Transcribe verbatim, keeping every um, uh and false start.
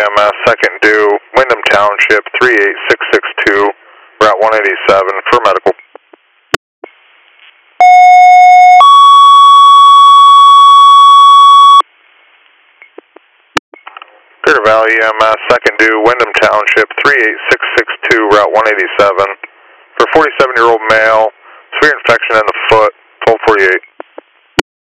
M S, second due, Wyndham Township, three eight six six two, Route one eighty-seven, for medical. Clear Valley E M S, second due, Wyndham Township, three eight six six two, Route one eighty-seven, for forty-seven-year-old male, severe infection in the foot, twelve forty-eight.